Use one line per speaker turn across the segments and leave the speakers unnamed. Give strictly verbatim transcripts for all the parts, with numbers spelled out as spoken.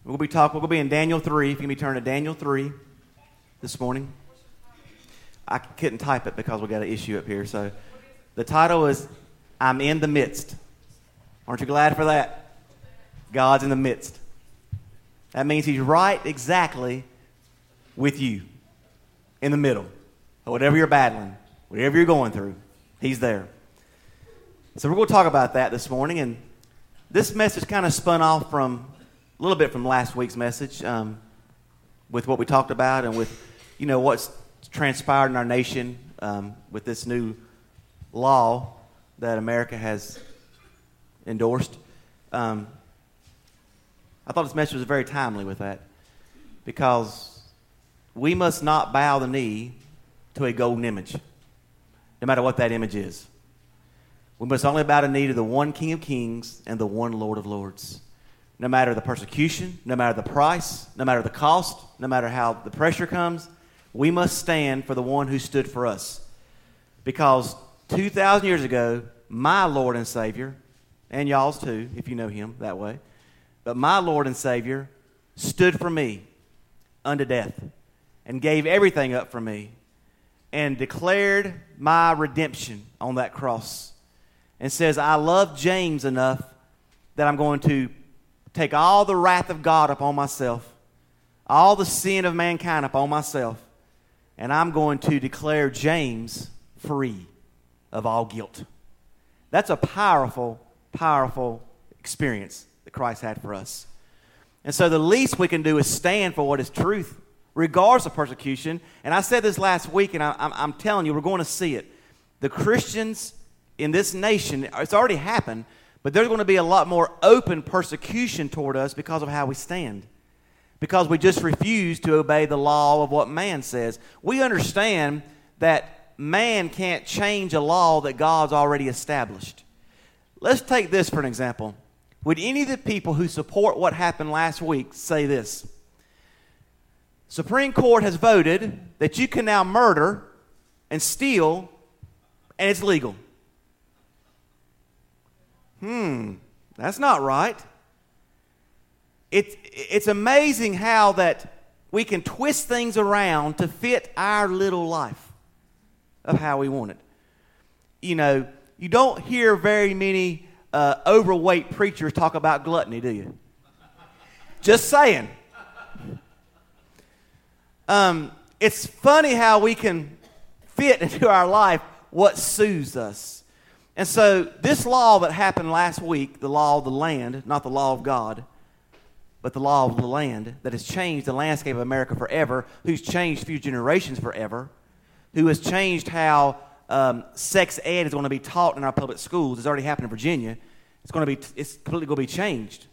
We'll be talking. We'll be in Daniel three. If you can be turning to Daniel three this morning. I couldn't type it because we got an issue up here. So the title is "I'm in the midst." Aren't you glad for that? God's in the midst. That means He's right exactly with you, in the middle, whatever you're battling, whatever you're going through, He's there. So we're going to talk about that this morning, and this message kind of spun off from a little bit from last week's message, um, with what we talked about and with, you know, what's transpired in our nation um, with this new law that America has endorsed. Um, I thought this message was very timely with that, because we must not bow the knee to a golden image, no matter what that image is. We must only bow the knee to the one King of Kings and the one Lord of Lords. No matter the persecution, no matter the price, no matter the cost, no matter how the pressure comes, we must stand for the one who stood for us. Because two thousand years ago, my Lord and Savior, and y'all's too, if you know Him that way, but my Lord and Savior stood for me unto death and gave everything up for me and declared my redemption on that cross, and says, I love James enough that I'm going to take all the wrath of God upon myself, all the sin of mankind upon myself, and I'm going to declare James free of all guilt. That's a powerful, powerful experience that Christ had for us. And so the least we can do is stand for what is truth, regardless of persecution. And I said this last week, and I, I'm, I'm telling you, we're going to see it. The Christians in this nation, it's already happened, but there's going to be a lot more open persecution toward us because of how we stand. Because we just refuse to obey the law of what man says. We understand that man can't change a law that God's already established. Let's take this for an example. Would any of the people who support what happened last week say this? Supreme Court has voted that you can now murder and steal, and it's legal. Hmm, that's not right. It, it's amazing how that we can twist things around to fit our little life of how we want it. You know, you don't hear very many uh, overweight preachers talk about gluttony, do you? Just saying. Um, it's funny how we can fit into our life what soothes us. And so this law that happened last week, the law of the land, not the law of God, but the law of the land that has changed the landscape of America forever, who's changed future generations forever, who has changed how um, sex ed is going to be taught in our public schools. It's already happened in Virginia. It's going to be, it's completely going to be changed.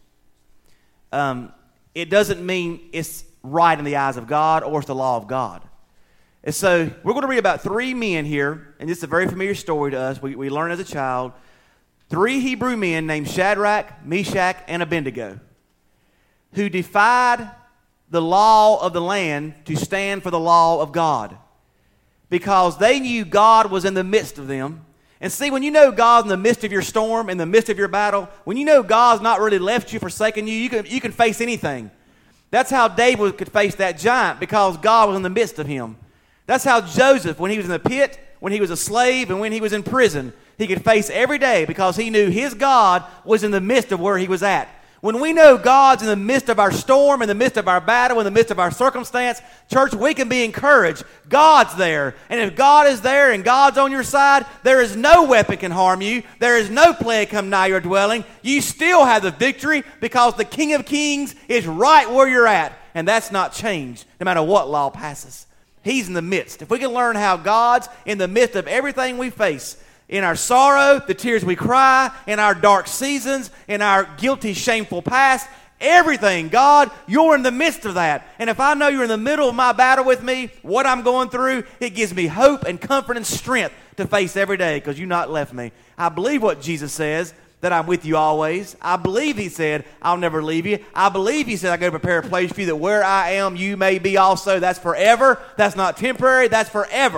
Um, it doesn't mean it's right in the eyes of God or it's the law of God. And so we're going to read about three men here, and this is a very familiar story to us. We, we learned as a child. Three Hebrew men named Shadrach, Meshach, and Abednego, who defied the law of the land to stand for the law of God, because they knew God was in the midst of them. And see, when you know God's in the midst of your storm, in the midst of your battle, when you know God's not really left you, forsaken you, you can, you can face anything. That's how David could face that giant, because God was in the midst of him. That's how Joseph, when he was in the pit, when he was a slave, and when he was in prison, he could face every day because he knew his God was in the midst of where he was at. When we know God's in the midst of our storm, in the midst of our battle, in the midst of our circumstance, church, we can be encouraged. God's there. And if God is there and God's on your side, there is no weapon can harm you. There is no plague come nigh your dwelling. You still have the victory because the King of Kings is right where you're at. And that's not changed no matter what law passes. He's in the midst. If we can learn how God's in the midst of everything we face, in our sorrow, the tears we cry, in our dark seasons, in our guilty, shameful past, everything, God, you're in the midst of that. And if I know you're in the middle of my battle with me, what I'm going through, it gives me hope and comfort and strength to face every day because you've not left me. I believe what Jesus says, that I'm with you always. I believe He said, I'll never leave you. I believe He said, I go to prepare a place for you that where I am, you may be also. That's forever. That's not temporary. That's forever.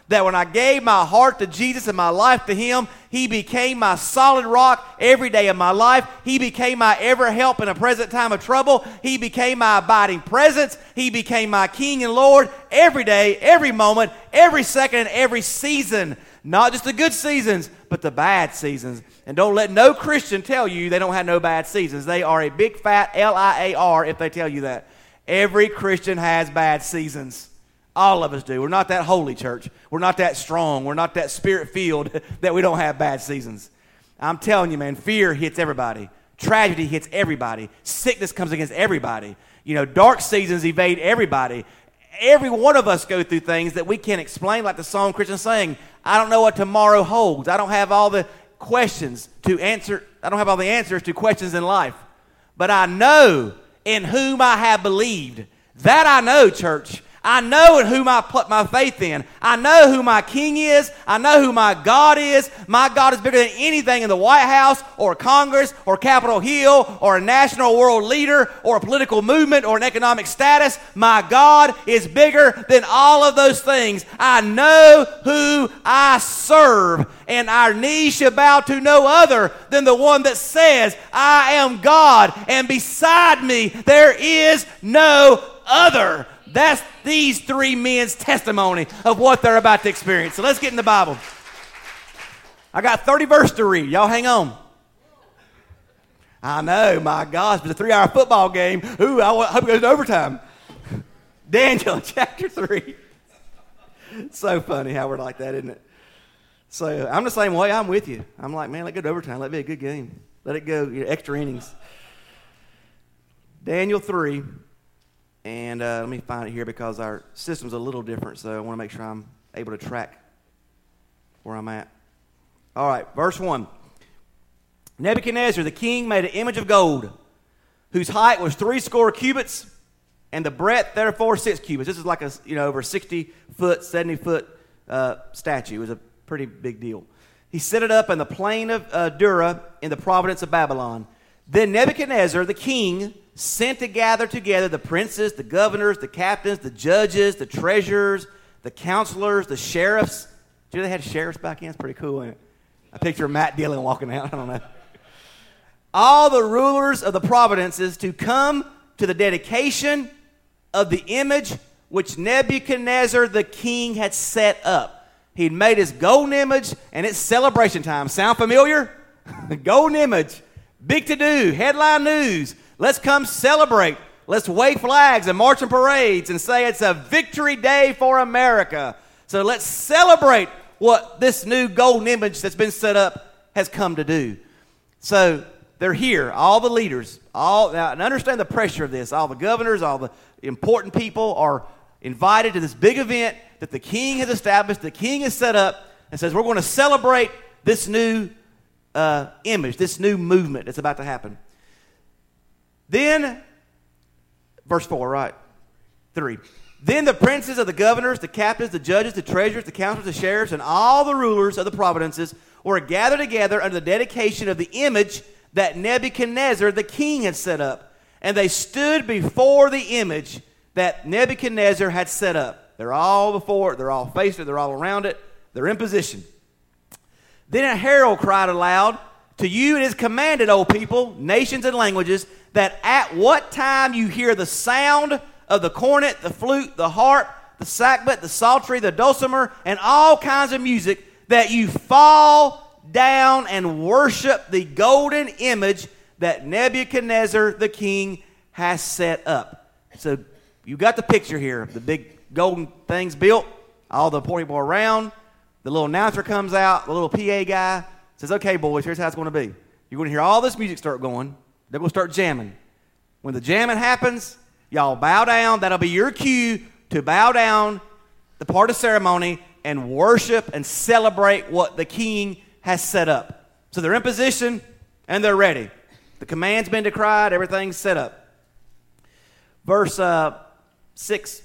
that when I gave my heart to Jesus and my life to him, he became my solid rock every day of my life. He became my ever help in a present time of trouble. He became my abiding presence. He became my King and Lord every day, every moment, every second, and every season. Not just the good seasons, but the bad seasons. And don't let no Christian tell you they don't have no bad seasons. They are a big fat L I A R if they tell you that. Every Christian has bad seasons. All of us do. We're not that holy, church. We're not that strong. We're not that spirit-filled that we don't have bad seasons. I'm telling you, man, fear hits everybody. Tragedy hits everybody. Sickness comes against everybody. You know, dark seasons evade everybody. Every one of us go through things that we can't explain, like the song Christian sang, I don't know what tomorrow holds. I don't have all the questions to answer. I don't have all the answers to questions in life. But I know in whom I have believed. That I know, church. I know in whom I put my faith in. I know who my King is. I know who my God is. My God is bigger than anything in the White House or Congress or Capitol Hill or a national world leader or a political movement or an economic status. My God is bigger than all of those things. I know who I serve, and our knees shall bow to no other than the one that says, I am God, and beside me there is no other. That's these three men's testimony of what they're about to experience. So let's get in the Bible. I got thirty verses to read. Y'all hang on. I know, my gosh, it's a three-hour football game. Ooh, I hope it goes to overtime. Daniel chapter three. It's so funny how we're like that, isn't it? So I'm the same way. I'm with you. I'm like, man, let it go to overtime. Let it be a good game. Let it go, you know, extra innings. Daniel three. And uh, let me find it here because our system's a little different, so I want to make sure I'm able to track where I'm at. All right, verse one. Nebuchadnezzar, the king, made an image of gold, whose height was three score cubits, and the breadth, therefore, six cubits. This is like a, you know, over sixty foot, seventy foot uh, statue. It was a pretty big deal. He set it up in the plain of uh, Dura in the province of Babylon. Then Nebuchadnezzar, the king, sent to gather together the princes, the governors, the captains, the judges, the treasurers, the counselors, the sheriffs. Do you know they had sheriffs back in? It's pretty cool, isn't it? I picture Matt Dillon walking out. I don't know. All the rulers of the provinces to come to the dedication of the image which Nebuchadnezzar the king had set up. He'd made his golden image, and it's celebration time. Sound familiar? Golden image. Big to-do. Headline news. Let's come celebrate. Let's wave flags and march in parades and say it's a victory day for America. So let's celebrate what this new golden image that's been set up has come to do. So they're here, all the leaders, all now, and understand the pressure of this. All the governors, all the important people are invited to this big event that the king has established, the king has set up, and says we're going to celebrate this new uh, image, this new movement that's about to happen. Then, verse four, right? Three. Then the princes of the governors, the captains, the judges, the treasurers, the counselors, the sheriffs, and all the rulers of the provinces were gathered together under the dedication of the image that Nebuchadnezzar the king had set up. And they stood before the image that Nebuchadnezzar had set up. They're all before it. They're all facing it. They're all around it. They're in position. Then a herald cried aloud, to you it is commanded, O people, nations and languages, that at what time you hear the sound of the cornet, the flute, the harp, the sackbut, the psaltery, the dulcimer, and all kinds of music, that you fall down and worship the golden image that Nebuchadnezzar the king has set up. So you got the picture here. The big golden things built, all the poor people around. The little announcer comes out, the little P A guy says, okay, boys, here's how it's going to be. You're going to hear all this music start going. They're going to start jamming. When the jamming happens, y'all bow down. That'll be your cue to bow down, the part of ceremony, and worship and celebrate what the king has set up. So they're in position, and they're ready. The command's been decried. Everything's set up. Verse uh, six.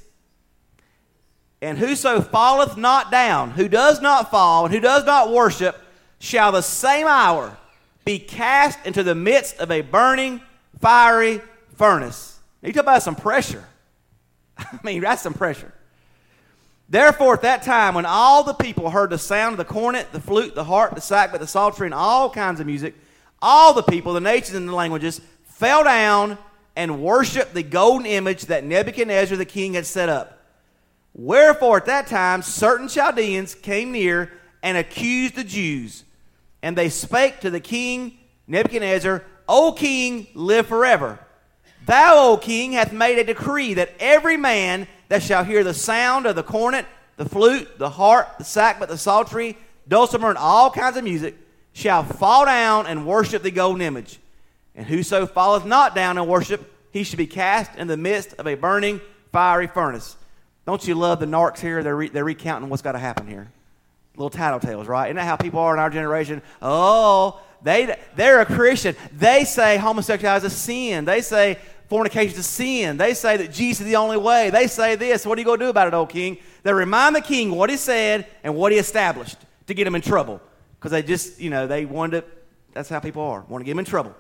And whoso falleth not down, who does not fall, and who does not worship, shall the same hour be cast into the midst of a burning, fiery furnace. Now, you talk about some pressure. I mean, that's some pressure. Therefore, at that time, when all the people heard the sound of the cornet, the flute, the harp, the sackbut, the psaltery, and all kinds of music, all the people, the nations, and the languages fell down and worshipped the golden image that Nebuchadnezzar the king had set up. Wherefore, at that time, certain Chaldeans came near and accused the Jews. And they spake to the king Nebuchadnezzar, O king, live forever. Thou, O king, hath made a decree that every man that shall hear the sound of the cornet, the flute, the harp, the sackbut, the psaltery, dulcimer, and all kinds of music, shall fall down and worship the golden image. And whoso falleth not down and worship, he should be cast in the midst of a burning fiery furnace. Don't you love the narcs here? They're, re- they're recounting what's got to happen here. Little tattletales, right? Isn't that how people are in our generation? Oh, they, they're a Christian. They say homosexuality is a sin. They say fornication is a sin. They say that Jesus is the only way. They say this. What are you going to do about it, old king? They remind the king what he said and what he established to get him in trouble. Because they just, you know, they wanted to, that's how people are, want to get him in trouble.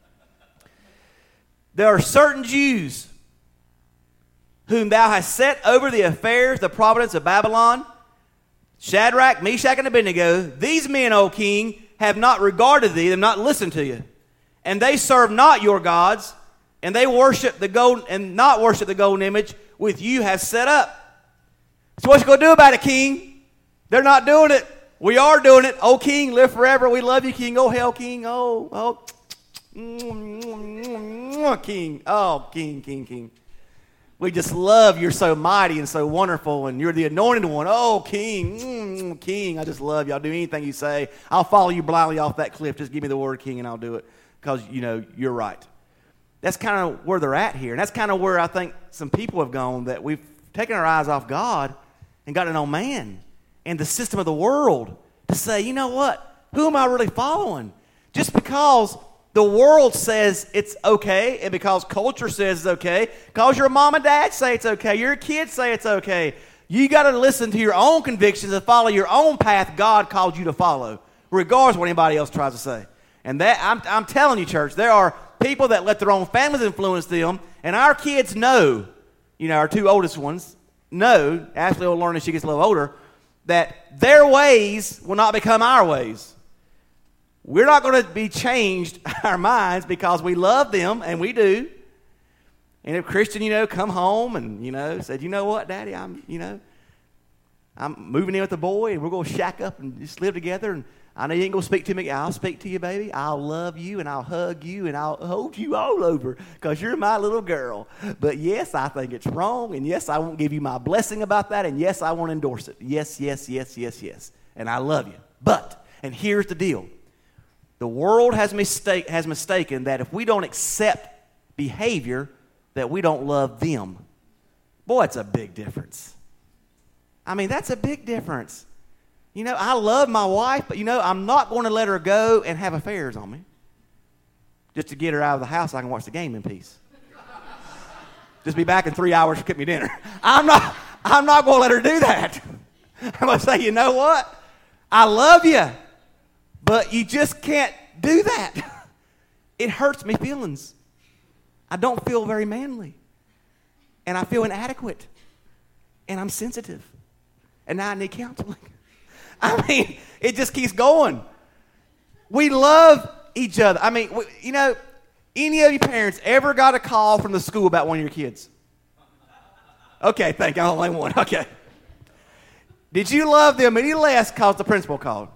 There are certain Jews whom thou hast set over the affairs, the providence of Babylon, Shadrach, Meshach, and Abednego. These men, O king, have not regarded thee, they have not listened to you. And they serve not your gods, and they worship the gold, and not worship the golden image which you have set up. So what you going to do about it, king? They're not doing it. We are doing it. Oh, king, live forever. We love you, king. Oh, hell, king. Oh, oh. King. Oh, king, king, king. We just love you're so mighty and so wonderful, and you're the anointed one. Oh, king, mm, king, I just love you. I'll do anything you say. I'll follow you blindly off that cliff. Just give me the word king, and I'll do it because, you know, you're right. That's kind of where they're at here, and that's kind of where I think some people have gone, that we've taken our eyes off God and gotten on man and the system of the world to say, you know what, who am I really following? Just because the world says it's okay, and because culture says it's okay, because your mom and dad say it's okay, your kids say it's okay, you got to listen to your own convictions and follow your own path God called you to follow, regardless of what anybody else tries to say. And that I'm, I'm telling you, church, there are people that let their own families influence them, and our kids know, you know, our two oldest ones know, Ashley will learn as she gets a little older, that their ways will not become our ways. We're not going to be changed our minds because we love them, and we do. And if Christian, you know, come home and, you know, said, you know what, Daddy, I'm, you know, I'm moving in with the boy, and we're going to shack up and just live together, and I know you ain't going to speak to me. I'll speak to you, baby. I'll love you, and I'll hug you, and I'll hold you all over because you're my little girl. But, yes, I think it's wrong, and, yes, I won't give you my blessing about that, and, yes, I won't endorse it. Yes, yes, yes, yes, yes. And I love you. But, and here's the deal. The world has, mistake, has mistaken that if we don't accept behavior, that we don't love them. Boy, it's a big difference. I mean, that's a big difference. You know, I love my wife, but, you know, I'm not going to let her go and have affairs on me just to get her out of the house so I can watch the game in peace. Just be back in three hours to cook me dinner. I'm not, I'm not going to let her do that. I'm going to say, you know what? I love you. But you just can't do that. It hurts me feelings. I don't feel very manly. And I feel inadequate. And I'm sensitive. And now I need counseling. I mean, it just keeps going. We love each other. I mean, we, you know, any of you parents ever got a call from the school about one of your kids? Okay, thank you. I'm only one. Okay. Did you love them any less because the principal called?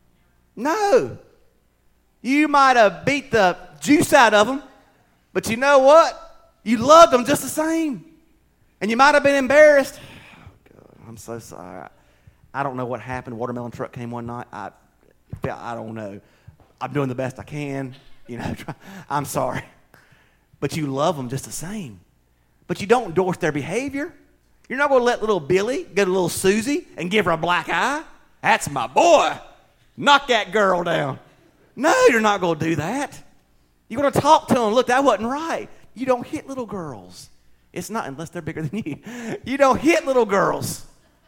No. You might have beat the juice out of them, but you know what? You loved them just the same. And you might have been embarrassed. Oh, God, I'm so sorry. I don't know what happened. Watermelon truck came one night. I, I don't know. I'm doing the best I can. You know, I'm sorry. But you love them just the same. But you don't endorse their behavior. You're not going to let little Billy go to little Susie and give her a black eye. That's my boy. Knock that girl down. No, you're not going to do that. You're going to talk to them. Look, that wasn't right. You don't hit little girls. It's not unless they're bigger than you. You don't hit little girls.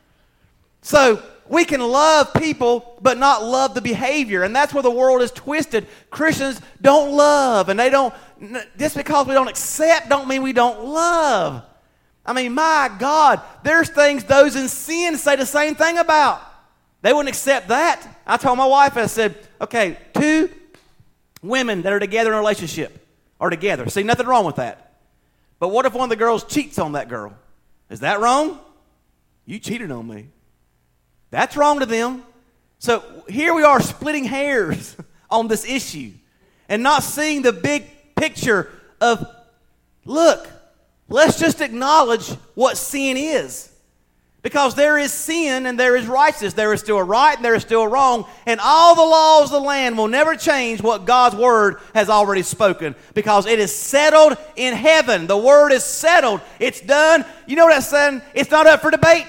So we can love people but not love the behavior, and that's where the world is twisted. Christians don't love, and they don't, just because we don't accept don't mean we don't love. I mean, my God, there's things those in sin say the same thing about. They wouldn't accept that. I told my wife, I said, okay, two women that are together in a relationship are together. See, nothing wrong with that. But what if one of the girls cheats on that girl? Is that wrong? You cheated on me. That's wrong to them. So here we are splitting hairs on this issue and not seeing the big picture of, look, let's just acknowledge what sin is. Because there is sin and there is righteousness. There is still a right and there is still a wrong. And all the laws of the land will never change what God's word has already spoken. Because it is settled in heaven. The word is settled. It's done. You know what I'm saying? It's not up for debate.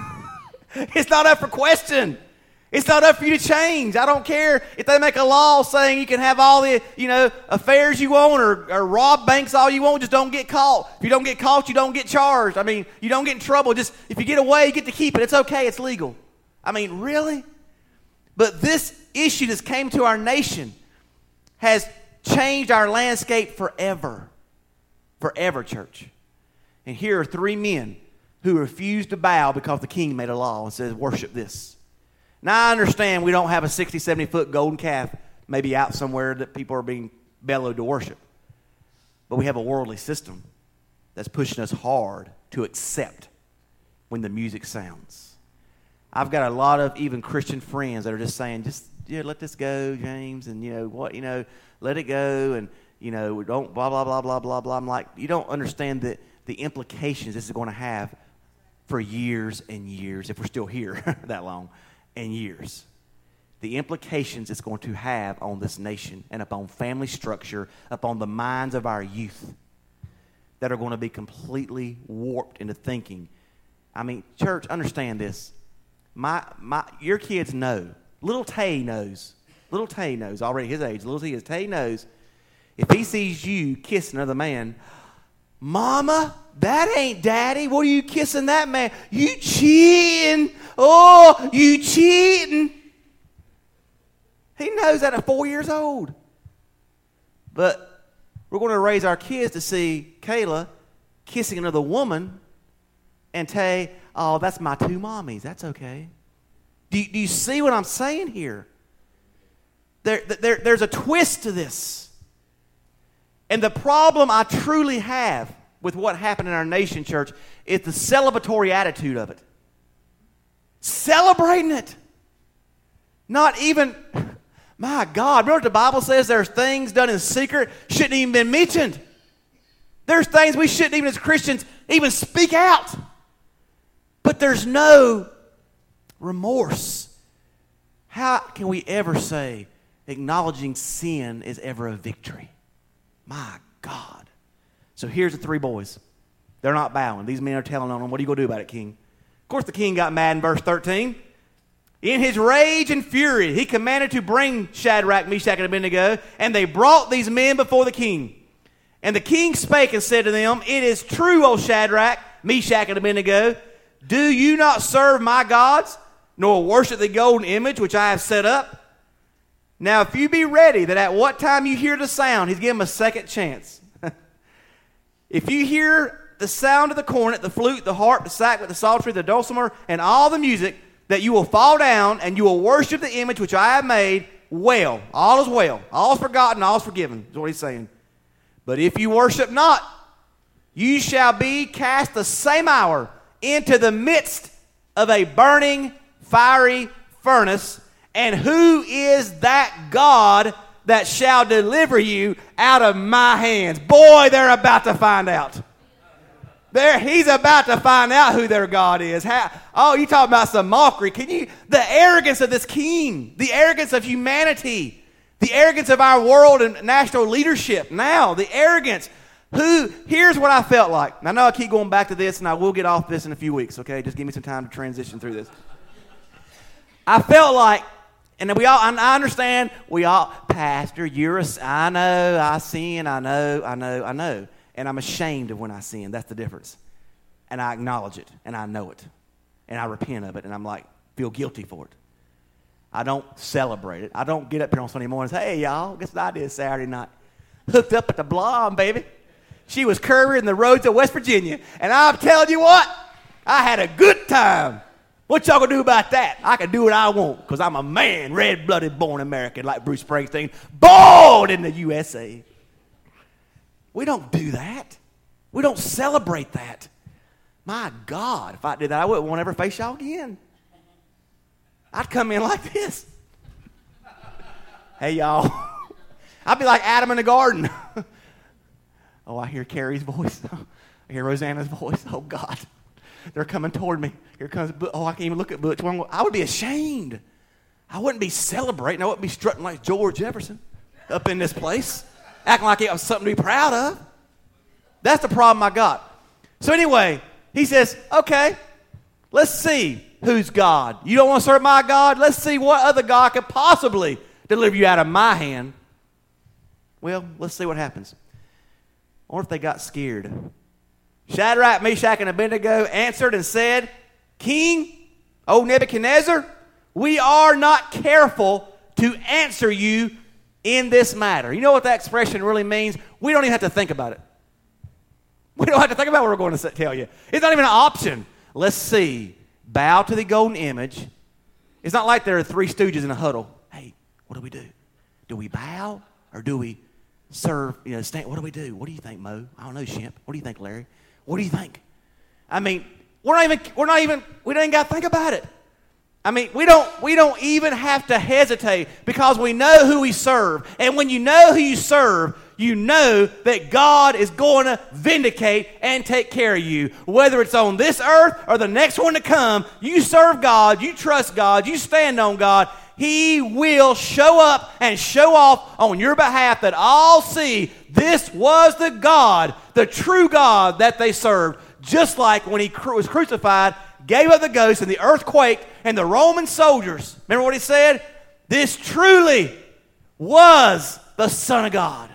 It's not up for question. It's not up for you to change. I don't care if they make a law saying you can have all the, you know, affairs you want or, or rob banks all you want. Just don't get caught. If you don't get caught, you don't get charged. I mean, you don't get in trouble. Just if you get away, you get to keep it. It's okay. It's legal. I mean, really? But this issue that's came to our nation has changed our landscape forever. Forever, church. And here are three men who refused to bow because the king made a law and says, worship this. Now, I understand we don't have a sixty, seventy-foot golden calf maybe out somewhere that people are being bellowed to worship. But we have a worldly system that's pushing us hard to accept when the music sounds. I've got a lot of even Christian friends that are just saying, just yeah, let this go, James, and, you know, what, you know, let it go, and, you know, don't blah, blah, blah, blah, blah, blah. I'm like, you don't understand the, the implications this is going to have for years and years, if we're still here that long. And years. The implications it's going to have on this nation and upon family structure, upon the minds of our youth that are going to be completely warped into thinking. I mean, church, understand this. My, my, your kids know. Little Tay knows. Little Tay knows, already his age. Little Tay, Tay knows. If he sees you kiss another man, Mama, that ain't Daddy. What are you kissing that man? You cheating. Oh, you cheating. He knows that at four years old. But we're going to raise our kids to see Kayla kissing another woman and Tay, oh, that's my two mommies. That's okay. Do you, do you see what I'm saying here? There, there, there's a twist to this. And the problem I truly have with what happened in our nation, church, is the celebratory attitude of it. Celebrating it. Not even, my God, remember what the Bible says? There's things done in secret shouldn't even been mentioned. There's things we shouldn't even as Christians even speak out. But there's no remorse. How can we ever say acknowledging sin is ever a victory? My God. So here's the three boys. They're not bowing. These men are telling on them, what are you going to do about it, king? Of course, the king got mad in verse thirteen. In his rage and fury, he commanded to bring Shadrach, Meshach, and Abednego, and they brought these men before the king. And the king spake and said to them, it is true, O Shadrach, Meshach, and Abednego, do you not serve my gods, nor worship the golden image which I have set up? Now, if you be ready that at what time you hear the sound, he's giving them a second chance. If you hear the sound of the cornet, the flute, the harp, the sackbut, the psaltery, the dulcimer, and all the music, that you will fall down and you will worship the image which I have made, well, all is well. All is forgotten, all is forgiven, is what he's saying. But if you worship not, you shall be cast the same hour into the midst of a burning, fiery furnace. And who is that God that shall deliver you out of my hands? Boy, they're about to find out. There, he's about to find out who their God is. How, oh, you talking about some mockery. Can you, the arrogance of this king, the arrogance of humanity, the arrogance of our world and national leadership now, the arrogance. Who, here's what I felt like. I know I keep going back to this, and I will get off this in a few weeks, okay? Just give me some time to transition through this. I felt like, and we all, I understand, we all, Pastor, you're a, I know, I sin, I know, I know, I know. And I'm ashamed of when I sin. That's the difference. And I acknowledge it, and I know it. And I repent of it, and I'm like, feel guilty for it. I don't celebrate it. I don't get up here on Sunday mornings, hey, y'all, guess what I did Saturday night? Hooked up at the Blom, baby. She was currying the roads of West Virginia. And I'm telling you what, I had a good time. What y'all gonna do about that? I can do what I want because I'm a man, red-blooded, born American like Bruce Springsteen, born in the U S A. We don't do that. We don't celebrate that. My God, if I did that, I wouldn't want to ever face y'all again. I'd come in like this. Hey, y'all. I'd be like Adam in the garden. Oh, I hear Carrie's voice. I hear Rosanna's voice. Oh, God. They're coming toward me. Here comes, oh, I can't even look at Butch. I would be ashamed. I wouldn't be celebrating. I wouldn't be strutting like George Jefferson up in this place, acting like it was something to be proud of. That's the problem I got. So anyway, he says, okay, let's see who's God. You don't want to serve my God? Let's see what other God could possibly deliver you out of my hand. Well, let's see what happens. I wonder if they got scared. Shadrach, Meshach, and Abednego answered and said, King, O Nebuchadnezzar, we are not careful to answer you in this matter. You know what that expression really means? We don't even have to think about it. We don't have to think about what we're going to tell you. It's not even an option. Let's see. Bow to the golden image. It's not like there are three stooges in a huddle. Hey, what do we do? Do we bow or do we serve? You know, stand, what do we do? What do you think, Mo? I don't know, Shemp. What do you think, Larry? What do you think? I mean, we're not even, we're not even, we don't even got to think about it. I mean, we don't, we don't even have to hesitate because we know who we serve. And when you know who you serve, you know that God is going to vindicate and take care of you. Whether it's on this earth or the next one to come, you serve God, you trust God, you stand on God. He will show up and show off on your behalf that all see this was the God, the true God that they served. Just like when he was crucified, gave up the ghost and the earth quaked and the Roman soldiers, remember what he said? This truly was the Son of God.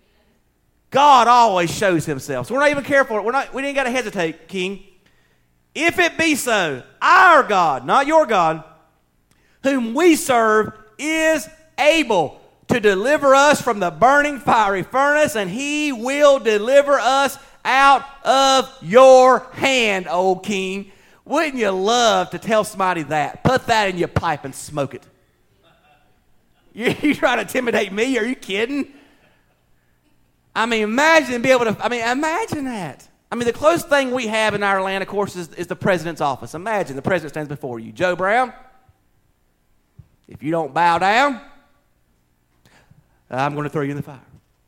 God always shows himself. So we're not even careful. We're not, we ain't got to hesitate, King. If it be so, our God, not your God, whom we serve, is able to deliver us from the burning fiery furnace, and he will deliver us out of your hand, O King. Wouldn't you love to tell somebody that? Put that in your pipe and smoke it. You, you trying to intimidate me? Are you kidding? I mean, imagine being able to, I mean, imagine that. I mean, the closest thing we have in our land, of course, is, is the president's office. Imagine the president stands before you. Joe Brown, if you don't bow down, I'm going to throw you in the fire.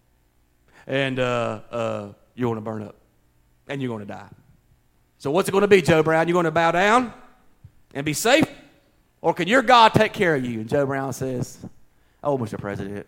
And uh, uh, you're going to burn up. And you're going to die. So what's it going to be, Joe Brown? You're going to bow down and be safe? Or can your God take care of you? And Joe Brown says, oh, Mister President,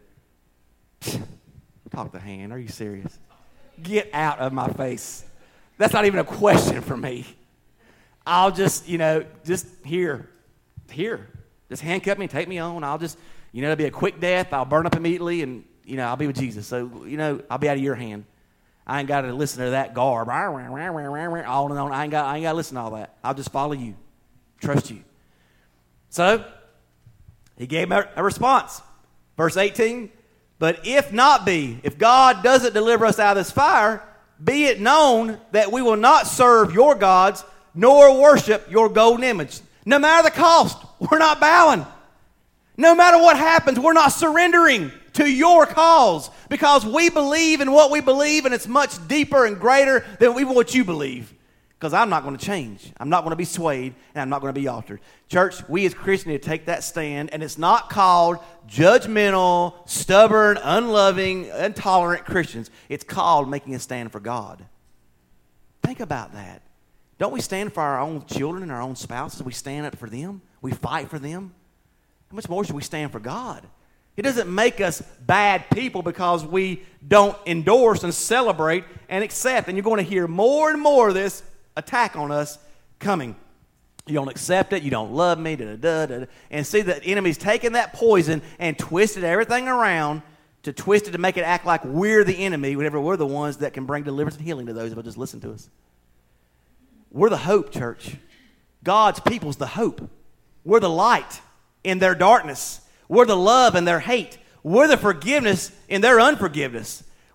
talk the hand. Are you serious? Get out of my face. That's not even a question for me. I'll just, you know, just here, here. Just handcuff me and take me on. I'll just, you know, it'll be a quick death. I'll burn up immediately and, you know, I'll be with Jesus. So, you know, I'll be out of your hand. I ain't got to listen to that garb. All and on. I ain't got, I ain't got to listen to all that. I'll just follow you. Trust you. So, he gave him a, a response. Verse eighteen. But if not be, if God doesn't deliver us out of this fire, be it known that we will not serve your gods, nor worship your golden image. No matter the cost, we're not bowing. No matter what happens, we're not surrendering to your cause because we believe in what we believe, and it's much deeper and greater than even what you believe. Because I'm not going to change. I'm not going to be swayed, and I'm not going to be altered. Church, we as Christians need to take that stand, and it's not called judgmental, stubborn, unloving, intolerant Christians. It's called making a stand for God. Think about that. Don't we stand for our own children and our own spouses? We stand up for them. We fight for them. How much more should we stand for God? It doesn't make us bad people because we don't endorse and celebrate and accept. And you're going to hear more and more of this attack on us coming. You don't accept it. You don't love me. Da, da, da, da. And see, the enemy's taken that poison and twisted everything around to twist it to make it act like we're the enemy whenever we're the ones that can bring deliverance and healing to those who just listen to us. We're the hope, church. God's people's the hope. We're the light in their darkness. We're the love in their hate. We're the forgiveness in their unforgiveness.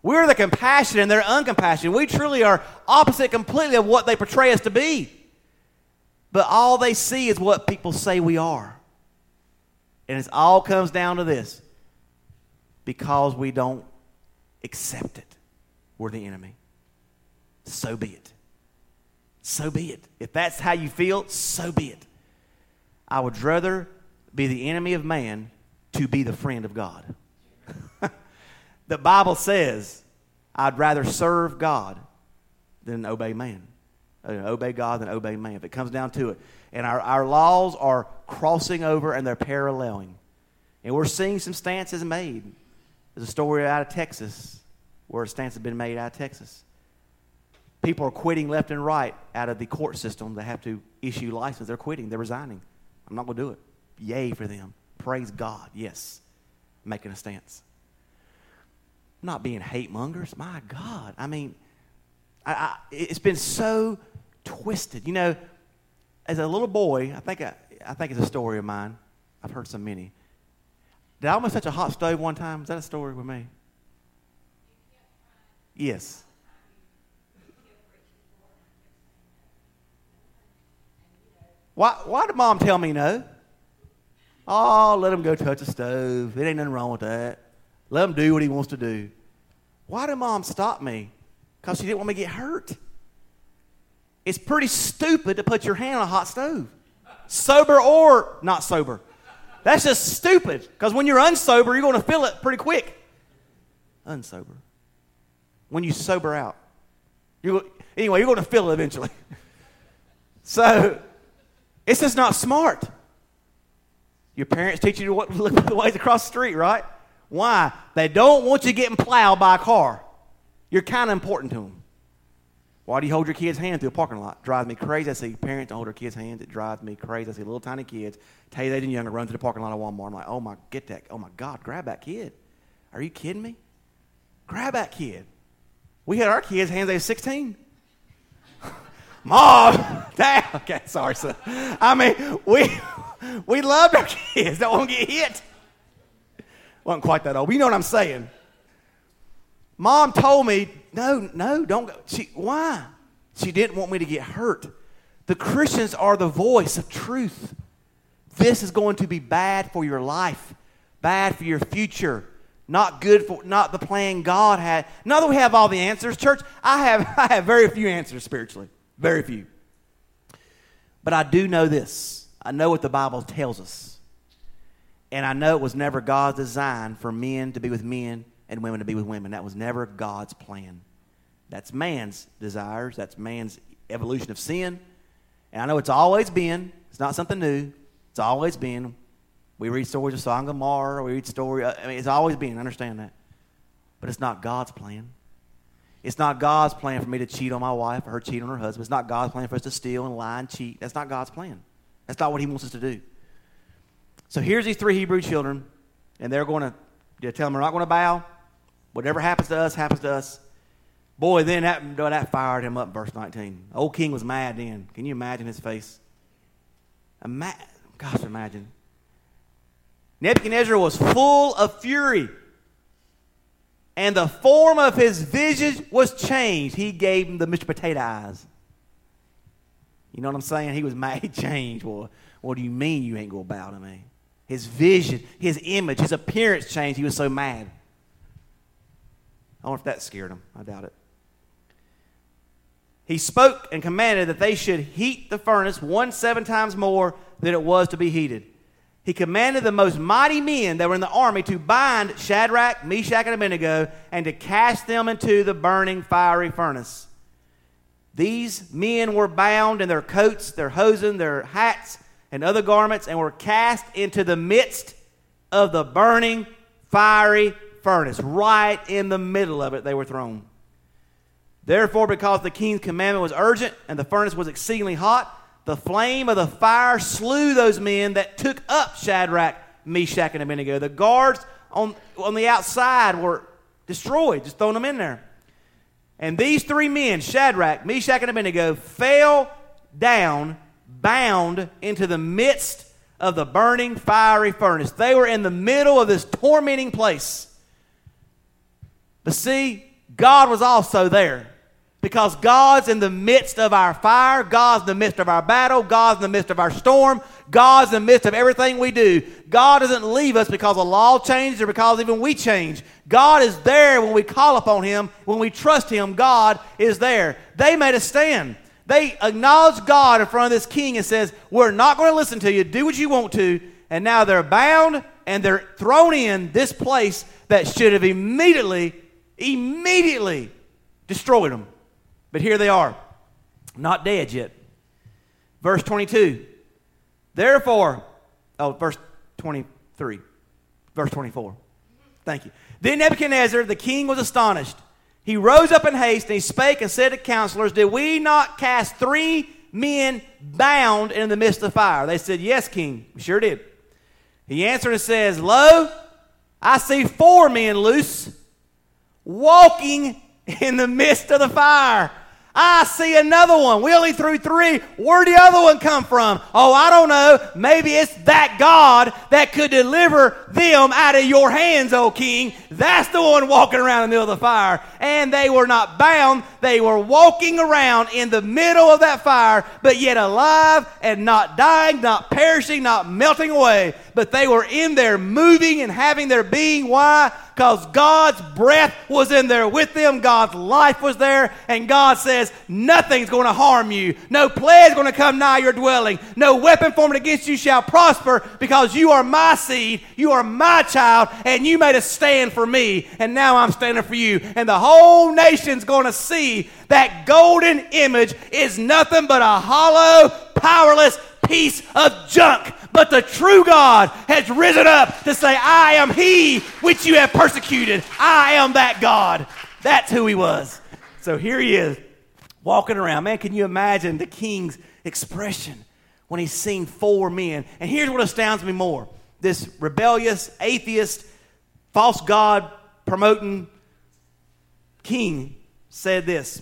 We're the compassionate and they're uncompassionate. We truly are opposite completely of what they portray us to be. But all they see is what people say we are. And it all comes down to this. Because we don't accept it, we're the enemy. So be it. So be it. If that's how you feel, so be it. I would rather be the enemy of man to be the friend of God. The Bible says, I'd rather serve God than obey man. Obey God than obey man, if it comes down to it. And our, our laws are crossing over and they're paralleling. And we're seeing some stances made. There's a story out of Texas where a stance has been made out of Texas. People are quitting left and right out of the court system. They have to issue license. They're quitting. They're resigning. I'm not going to do it. Yay for them. Praise God. Yes. Making a stance. Not being hate mongers. My God. I mean, I, I, it's been so twisted. You know, as a little boy, I think I, I think it's a story of mine. I've heard so many. Did I almost touch a hot stove one time? Is that a story with me? Yes. Why, why did Mom tell me no? Oh, let him go touch a stove. There ain't nothing wrong with that. Let him do what he wants to do. Why did Mom stop me? Because she didn't want me to get hurt. It's pretty stupid to put your hand on a hot stove. Sober or not sober. That's just stupid. Because when you're unsober, you're going to feel it pretty quick. Unsober. When you sober out. You're, anyway, you're going to feel it eventually. So, it's just not smart. Your parents teach you to look the ways across the street, right? Why? They don't want you getting plowed by a car. You're kind of important to them. Why do you hold your kid's hand through a parking lot? Drives me crazy. I see parents don't hold their kids' hands. It drives me crazy. I see little tiny kids, tell you they didn't younger, run through the parking lot of Walmart. I'm like, oh my, get that. Oh my God, grab that kid. Are you kidding me? Grab that kid. We had our kids' hands, they were sixteen. Mom, Dad. Okay, sorry, son. I mean, we we loved our kids. Don't want to get hit. Wasn't quite that old. But you know what I'm saying. Mom told me, no, no, don't go. She, why? She didn't want me to get hurt. The Christians are the voice of truth. This is going to be bad for your life, bad for your future, not good for, not the plan God had. Not that we have all the answers. Church, I have, I have very few answers spiritually. Very few. But I do know this. I know what the Bible tells us. And I know it was never God's design for men to be with men and women to be with women. That was never God's plan. That's man's desires. That's man's evolution of sin. And I know it's always been. It's not something new. It's always been. We read stories of Sodom and Gomorrah. We read stories. I mean, it's always been. I understand that. But it's not God's plan. It's not God's plan for me to cheat on my wife or her cheat on her husband. It's not God's plan for us to steal and lie and cheat. That's not God's plan. That's not what he wants us to do. So here's these three Hebrew children, and they're going to tell them we're not going to bow. Whatever happens to us, happens to us. Boy, then that, that fired him up, verse nineteen. The old king was mad then. Can you imagine his face? Ima- Gosh, imagine. Nebuchadnezzar was full of fury, and the form of his visage was changed. He gave him the Mister Potato Eyes. You know what I'm saying? He was mad. He changed. Well, what do you mean you ain't going to bow to me? His vision, his image, his appearance changed. He was so mad. I wonder if that scared him. I doubt it. He spoke and commanded that they should heat the furnace one seven times more than it was to be heated. He commanded the most mighty men that were in the army to bind Shadrach, Meshach, and Abednego and to cast them into the burning fiery furnace. These men were bound in their coats, their hosen, their hats, and other garments, and were cast into the midst of the burning fiery furnace. Right in the middle of it, they were thrown. Therefore, because the king's commandment was urgent and the furnace was exceedingly hot, the flame of the fire slew those men that took up Shadrach, Meshach, and Abednego. The guards on, on the outside were destroyed, just throwing them in there. And these three men, Shadrach, Meshach, and Abednego, fell down, bound into the midst of the burning fiery furnace. They were in the middle of this tormenting place. But see, God was also there. Because God's in the midst of our fire. God's in the midst of our battle. God's in the midst of our storm. God's in the midst of everything we do. God doesn't leave us because the law changed or because even we change. God is there when we call upon Him. When we trust Him, God is there. They made a stand. They acknowledged God in front of this king and says, we're not going to listen to you. Do what you want to. And now they're bound and they're thrown in this place that should have immediately, immediately destroyed them. But here they are, not dead yet. Verse twenty-two. Therefore, oh, verse twenty-three. Verse twenty-four. Thank you. Then Nebuchadnezzar, the king, was astonished. He rose up in haste, and he spake and said to counselors, did we not cast three men bound in the midst of fire? They said, yes, king, we sure did. He answered and says, lo, I see four men loose, walking in the midst of the fire. I see another one. We only threw three. Where'd the other one come from? Oh, I don't know. Maybe it's that God that could deliver them out of your hands, O king. That's the one walking around in the middle of the fire. And they were not bound. They were walking around in the middle of that fire, but yet alive and not dying, not perishing, not melting away. But they were in there moving and having their being. Why? Because God's breath was in there with them. God's life was there. And God says, nothing's going to harm you. No plague is going to come nigh your dwelling. No weapon formed against you shall prosper, because you are my seed. You are my child. And you made a stand for me. And now I'm standing for you. And the whole nation's going to see that golden image is nothing but a hollow, powerless piece of junk. But the true God has risen up to say, I am He which you have persecuted. I am that God. That's who He was. So here He is, walking around. Man, can you imagine the king's expression when he's seen four men? And here's what astounds me more. This rebellious, atheist, false God promoting king said this.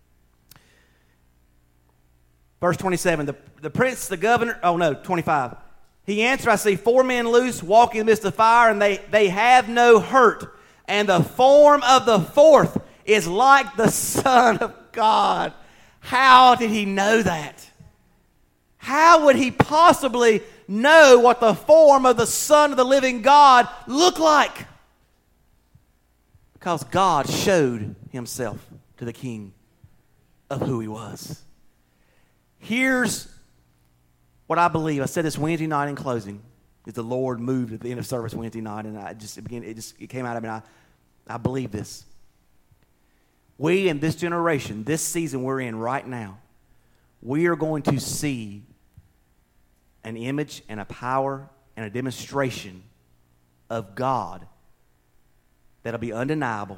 Verse twenty-seven, the, the prince, the governor, oh no, twenty-five. He answered, I see four men loose, walking in the midst of fire, and they, they have no hurt. And the form of the fourth is like the Son of God. How did he know that? How would he possibly know what the form of the Son of the living God looked like? Because God showed Himself to the king of who He was. Here's what I believe. I said this Wednesday night in closing. Is the Lord moved at the end of service Wednesday night, and I just it began. It just it came out of me. And I, I believe this. We in this generation, this season we're in right now, we are going to see an image and a power and a demonstration of God that'll be undeniable.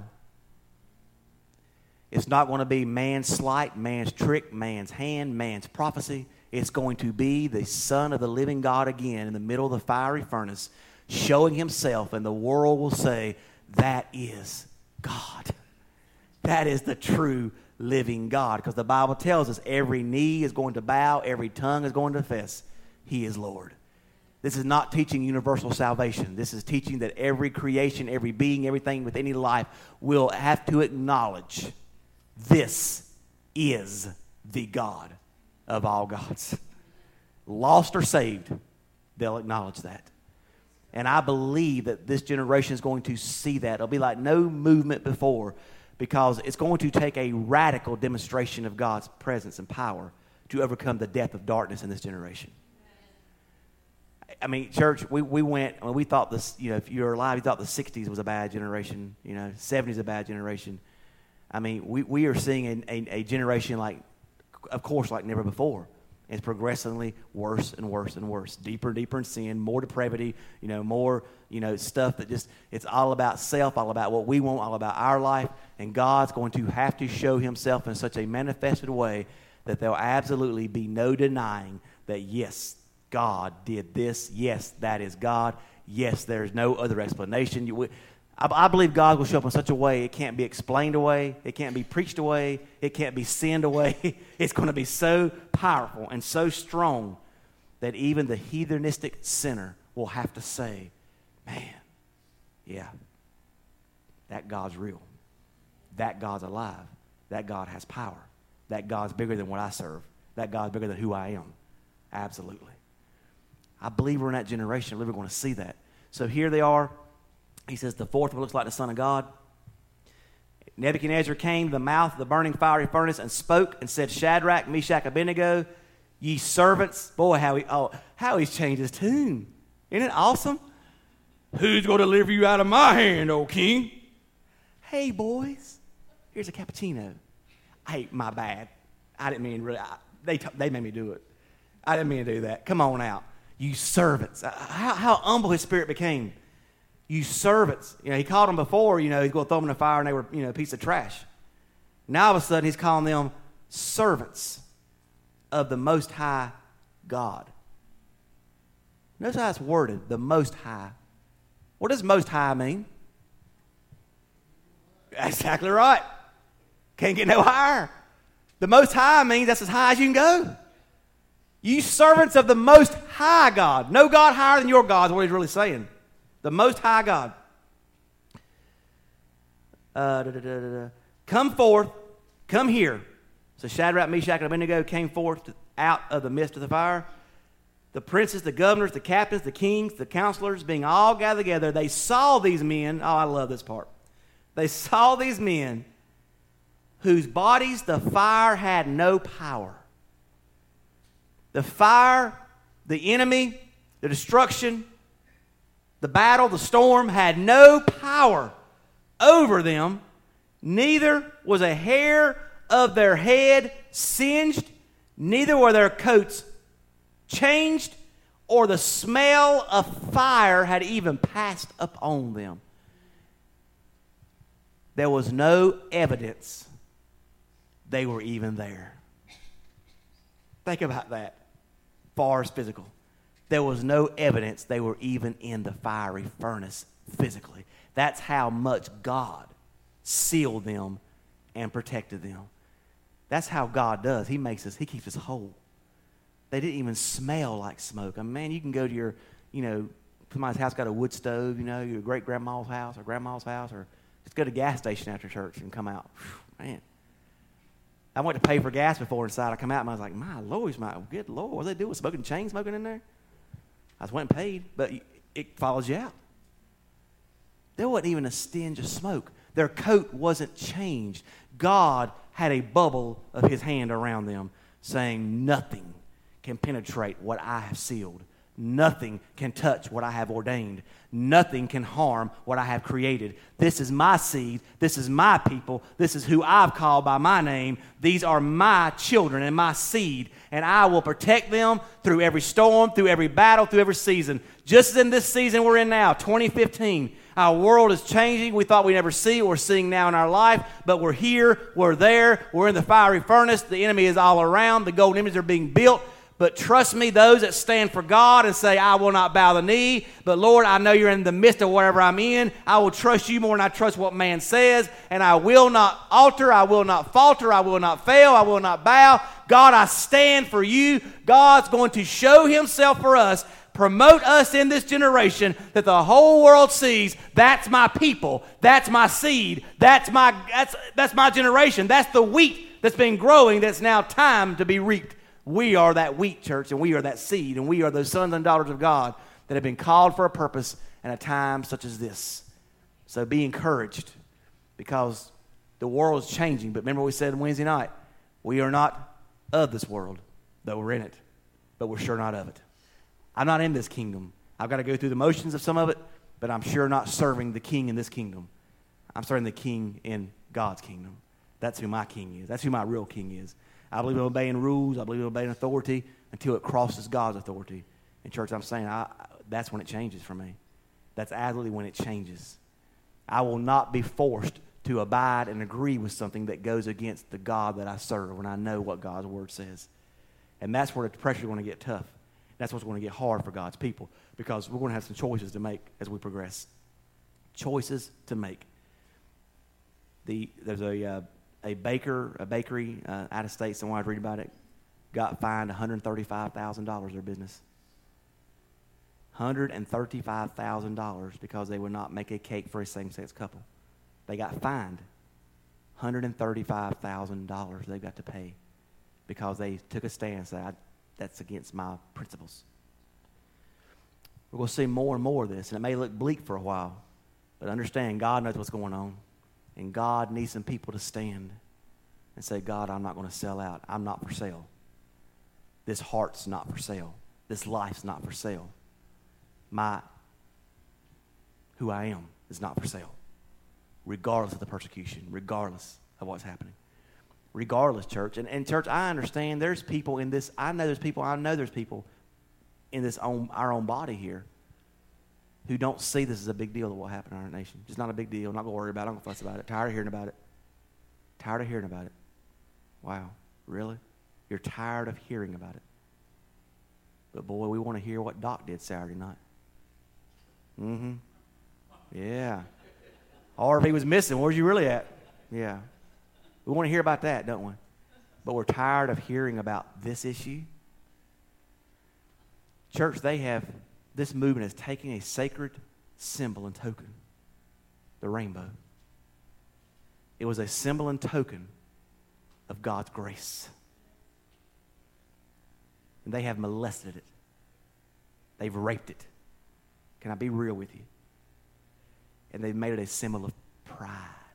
It's not going to be man's sleight, man's trick, man's hand, man's prophecy. It's going to be the Son of the living God again in the middle of the fiery furnace, showing Himself, and the world will say, that is God. That is the true living God. Because the Bible tells us every knee is going to bow, every tongue is going to confess He is Lord. This is not teaching universal salvation. This is teaching that every creation, every being, everything with any life will have to acknowledge this is the God of all gods. Lost or saved, they'll acknowledge that. And I believe that this generation is going to see that. It'll be like no movement before, because it's going to take a radical demonstration of God's presence and power to overcome the depth of darkness in this generation. I mean, church, we, we went, I mean, we thought this, you know, if you were alive, you thought the sixties was a bad generation, you know, seventies a bad generation. I mean, we, we are seeing a, a, a generation like, of course, like never before. It's progressively worse and worse and worse. Deeper and deeper in sin, more depravity, you know, more, you know, stuff that just, it's all about self, all about what we want, all about our life. And God's going to have to show Himself in such a manifested way that there'll absolutely be no denying that, yes, God did this. Yes, that is God. Yes, there's no other explanation. You, I, I believe God will show up in such a way it can't be explained away. It can't be preached away. It can't be sinned away. It's going to be so powerful and so strong that even the heathenistic sinner will have to say, man, yeah, that God's real. that God's alive. That God has power. That God's bigger than what I serve. That God's bigger than who I am. Absolutely. I believe we're in that generation. I believe we're going to see that. So here they are. He says, the fourth one looks like the Son of God. Nebuchadnezzar came to the mouth of the burning fiery furnace and spoke and said, Shadrach, Meshach, Abednego, ye servants. Boy, how he oh how he's changed his tune. Isn't it awesome? Who's going to deliver you out of my hand, O king? Hey, boys, here's a cappuccino. Hey, my bad. I didn't mean really. I, they they made me do it. I didn't mean to do that. Come on out, you servants. How how humble his spirit became. You servants. You know, he called them before, you know, he's going to throw them in the fire and they were, you know, a piece of trash. Now all of a sudden he's calling them servants of the Most High God. Notice how it's worded, the Most High. What does Most High mean? Exactly right. Can't get no higher. The Most High means that's as high as you can go. You servants of the Most High God. No God higher than your God is what he's really saying. The Most High God. Uh, da, da, da, da, da. Come forth, come here. So Shadrach, Meshach, and Abednego came forth to, out of the midst of the fire. The princes, the governors, the captains, the kings, the counselors, being all gathered together, they saw these men. Oh, I love this part. They saw these men whose bodies the fire had no power. The fire, the enemy, the destruction, the battle, the storm had no power over them. Neither was a hair of their head singed, neither were their coats changed, or the smell of fire had even passed upon them. There was no evidence they were even there. Think about that. Far as physical. There was no evidence they were even in the fiery furnace physically. That's how much God sealed them and protected them. That's how God does. He makes us, he keeps us whole. They didn't even smell like smoke. I mean, man, you can go to your, you know, somebody's house got a wood stove, you know, your great-grandma's house or grandma's house, or just go to a gas station after church and come out. Whew, man. I went to pay for gas before inside. I come out and I was like, my Lord, my good Lord, what are they doing? Smoking chain smoking in there? I just went and paid, but it follows you out. There wasn't even a stench of smoke. Their coat wasn't changed. God had a bubble of his hand around them, saying, nothing can penetrate what I have sealed. Nothing can touch what I have ordained. Nothing can harm what I have created. This is my seed. This is my people. This is who I've called by my name. These are my children and my seed, and I will protect them through every storm, through every battle, through every season. Just as in this season we're in now, twenty fifteen, our world is changing. We thought we'd never see it. We're seeing now in our life, but we're here. We're there. We're in the fiery furnace. The enemy is all around. The golden images are being built. But trust me, those that stand for God and say, I will not bow the knee, but Lord, I know you're in the midst of whatever I'm in. I will trust you more than I trust what man says, and I will not alter, I will not falter, I will not fail, I will not bow. God, I stand for you. God's going to show himself for us, promote us in this generation that the whole world sees. That's my people. That's my seed. That's my, that's, that's my generation. That's the wheat that's been growing that's now time to be reaped. We are that wheat, church, and we are that seed, and we are those sons and daughters of God that have been called for a purpose in a time such as this. So be encouraged, because the world is changing. But remember what we said on Wednesday night, we are not of this world, though we're in it, but we're sure not of it. I'm not in this kingdom. I've got to go through the motions of some of it, but I'm sure not serving the king in this kingdom. I'm serving the king in God's kingdom. That's who my king is. That's who my real king is. I believe in obeying rules. I believe in obeying authority until it crosses God's authority. And church, I'm saying I, that's when it changes for me. That's absolutely when it changes. I will not be forced to abide and agree with something that goes against the God that I serve when I know what God's word says. And that's where the pressure is going to get tough. That's what's going to get hard for God's people, because we're going to have some choices to make as we progress. Choices to make. The There's a... Uh, A baker, a bakery uh, out of state, someone I was reading about it, got fined one hundred thirty-five thousand dollars their business. one hundred thirty-five thousand dollars because they would not make a cake for a same-sex couple. They got fined hundred thirty-five thousand dollars they've got to pay because they took a stand and said, that's against my principles. We're going to see more and more of this, and it may look bleak for a while, but understand God knows what's going on, and God needs some people to stand and say, God, I'm not going to sell out. I'm not for sale. This heart's not for sale. This life's not for sale. My, who I am is not for sale, regardless of the persecution, regardless of what's happening. Regardless, church. And, and church, I understand there's people in this, I know there's people, I know there's people in this own, our own body here who don't see this as a big deal of what happened in our nation. It's not a big deal. I'm not going to worry about it. I'm going to fuss about it. Tired of hearing about it. Tired of hearing about it. Wow. Really? You're tired of hearing about it. But boy, we want to hear what Doc did Saturday night. Mm-hmm. Yeah. Or if he was missing, where's you really at? Yeah. We want to hear about that, don't we? But we're tired of hearing about this issue. Church, they have, this movement is taking a sacred symbol and token, the rainbow. It was a symbol and token of God's grace. And they have molested it. They've raped it. Can I be real with you? And they've made it a symbol of pride.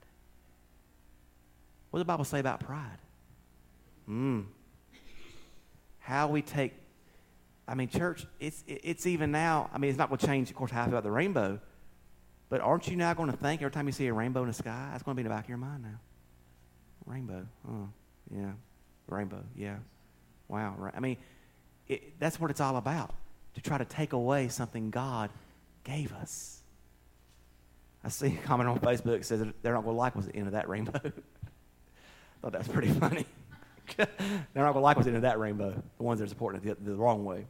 What does the Bible say about pride? Mm. How we take, I mean, church, it's it's even now, I mean, it's not going to change, of course, how I feel about the rainbow, but aren't you now going to think every time you see a rainbow in the sky, that's going to be in the back of your mind now? Rainbow, oh, yeah, rainbow, yeah, wow. Right. I mean, it, that's what it's all about, to try to take away something God gave us. I see a comment on Facebook that says they're not going to like what's at the end of that rainbow. I thought that was pretty funny. They're not going to like what's at the end of that rainbow, the ones that are supporting it the, the wrong way.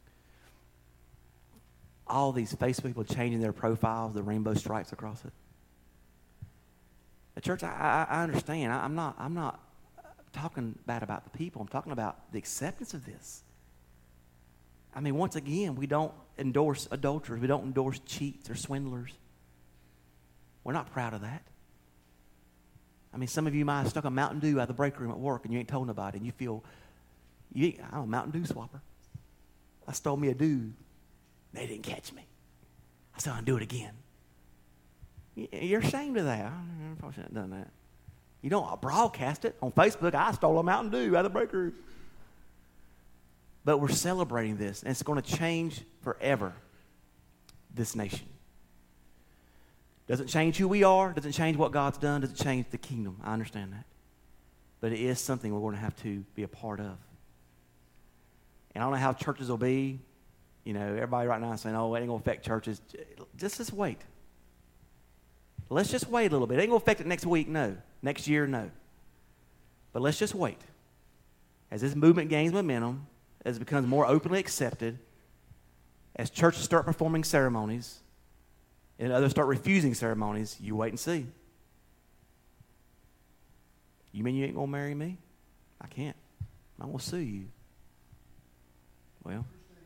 All these Facebook people changing their profiles, the rainbow stripes across it. The church, I, I, I understand. I, I'm not, I'm not talking bad about the people. I'm talking about the acceptance of this. I mean, once again, we don't endorse adulterers. We don't endorse cheats or swindlers. We're not proud of that. I mean, some of you might have stuck a Mountain Dew out of the break room at work and you ain't told nobody, and you feel, you ain't, I'm a Mountain Dew swapper. I stole me a Dew. They didn't catch me. I said, I'll do it again. You're ashamed of that. I probably shouldn't have done that. You don't broadcast it on Facebook. I stole a Mountain Dew out of the break room. But we're celebrating this, and it's going to change forever this nation. Doesn't change who we are, doesn't change what God's done, doesn't change the kingdom. I understand that. But it is something we're going to have to be a part of. And I don't know how churches will be. You know, everybody right now is saying, oh, it ain't going to affect churches. Just, just wait. Let's just wait a little bit. It ain't going to affect it next week, no. Next year, no. But let's just wait. As this movement gains momentum, as it becomes more openly accepted, as churches start performing ceremonies, and others start refusing ceremonies, you wait and see. You mean you ain't going to marry me? I can't. I'm going to sue you. Well,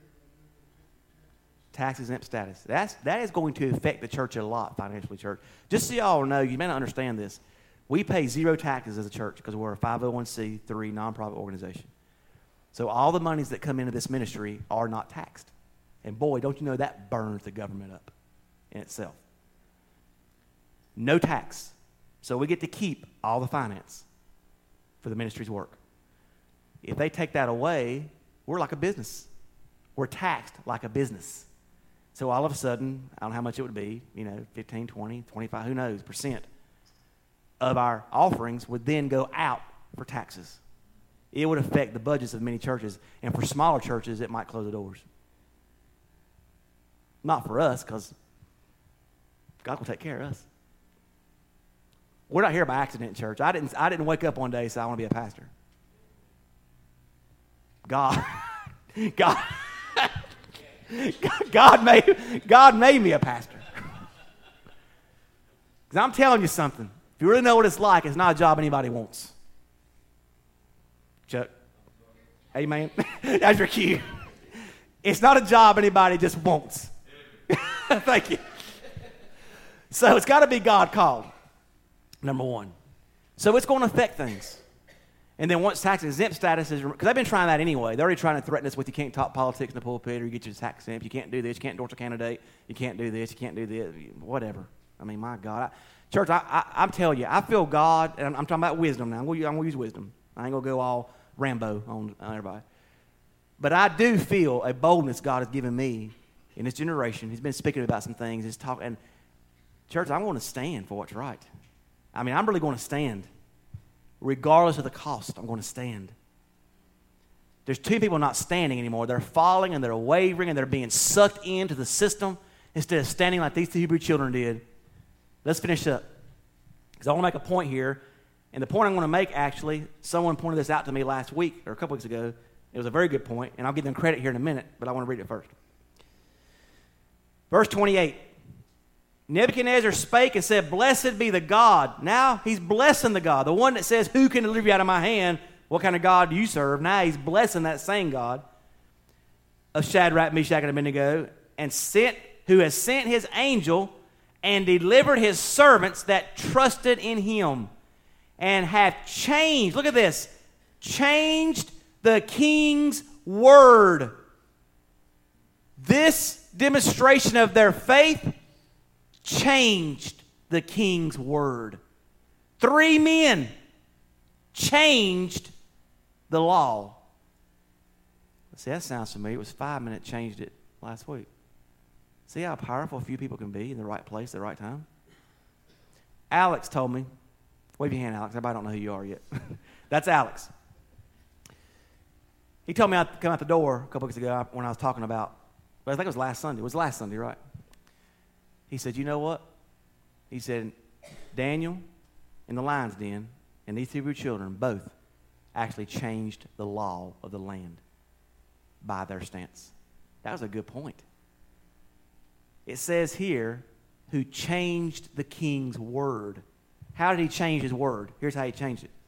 tax exempt status. That's, that is going to affect the church a lot financially, church. Just so y'all know, you may not understand this. We pay zero taxes as a church because we're a five oh one c three nonprofit organization. So all the monies that come into this ministry are not taxed. And boy, don't you know that burns the government up in itself. No tax. So we get to keep all the finance for the ministry's work. If they take that away, we're like a business. We're taxed like a business. So all of a sudden, I don't know how much it would be, you know, fifteen, twenty, twenty-five, who knows, percent of our offerings would then go out for taxes. It would affect the budgets of many churches. And for smaller churches, it might close the doors. Not for us, because God will take care of us. We're not here by accident, church. I didn't, I didn't wake up one day and say, I want to be a pastor. God, God, God made, God made me a pastor. Because I'm telling you something. If you really know what it's like, it's not a job anybody wants. Chuck, amen. That's your cue. It's not a job anybody just wants. Thank you. So it's got to be God called, number one. So it's going to affect things. And then once tax exempt status is, because they've been trying that anyway. They're already trying to threaten us with you can't talk politics in the pulpit or you get your tax exempt. You can't do this. You can't endorse a candidate. You can't do this. You can't do this. Whatever. I mean, my God. I, church, I, I, I'm telling you, I feel God, and I'm, I'm talking about wisdom now. I'm going to use wisdom. I ain't going to go all Rambo on, on everybody. But I do feel a boldness God has given me in this generation. He's been speaking about some things. He's talking, and church, I'm going to stand for what's right. I mean, I'm really going to stand. Regardless of the cost, I'm going to stand. There's two people not standing anymore. They're falling and they're wavering and they're being sucked into the system instead of standing like these two Hebrew children did. Let's finish up. Because I want to make a point here. And the point I'm going to make, actually, someone pointed this out to me last week or a couple weeks ago. It was a very good point, and I'll give them credit here in a minute, but I want to read it first. Verse twenty-eight. Nebuchadnezzar spake and said, Blessed be the God. Now he's blessing the God. The one that says, who can deliver you out of my hand? What kind of God do you serve? Now he's blessing that same God of Shadrach, Meshach, and Abednego, and sent, who has sent his angel and delivered his servants that trusted in him and have changed, look at this, changed the king's word. This demonstration of their faith changed the king's word. Three men changed the law. See, that sounds familiar. It was five men that changed it last week. See how powerful a few people can be in the right place at the right time? Alex told me, wave your hand, Alex. Everybody don't know who you are yet. That's Alex. He told me to come out the door a couple weeks ago when I was talking about, but I think it was last Sunday. It was last Sunday, right? He said, you know what? He said, Daniel in the lion's den and these Hebrew children both actually changed the law of the land by their stance. That was a good point. It says here, who changed the king's word. How did he change his word? Here's how he changed it.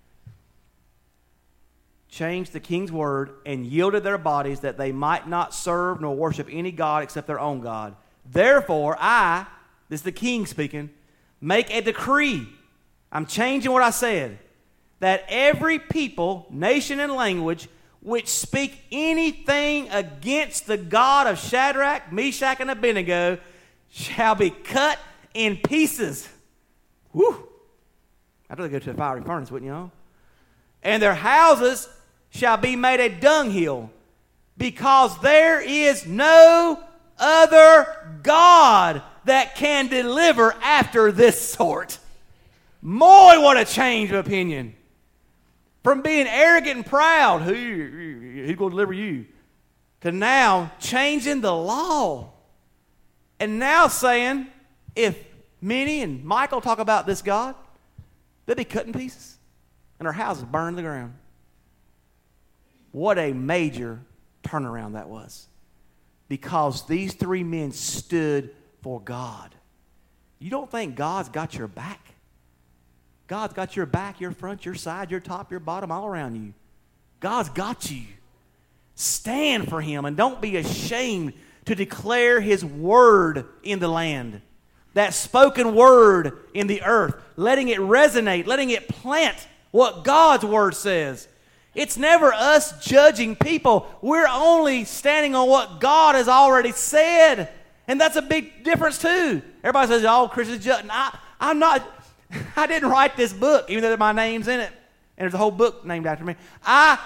Changed the king's word and yielded their bodies that they might not serve nor worship any god except their own God. Therefore, I, this is the king speaking, make a decree. I'm changing what I said. That every people, nation, and language which speak anything against the God of Shadrach, Meshach, and Abednego shall be cut in pieces. Whew. I'd rather go to a fiery furnace, wouldn't you all? And their houses shall be made a dunghill, because there is no other God that can deliver after this sort. Boy, what a change of opinion. From being arrogant and proud, who, who's going to deliver you, to now changing the law. And now saying, if Minnie and Michael talk about this God, they'll be cut in pieces. And our houses burned to the ground. What a major turnaround that was. Because these three men stood for God. You don't think God's got your back? God's got your back, your front, your side, your top, your bottom, all around you. God's got you. Stand for him and don't be ashamed to declare his word in the land. That spoken word in the earth. Letting it resonate, letting it plant what God's word says. It's never us judging people. We're only standing on what God has already said. And that's a big difference too. Everybody says, all Christians judge. I, I'm not, I didn't write this book, even though my name's in it. And there's a whole book named after me. I,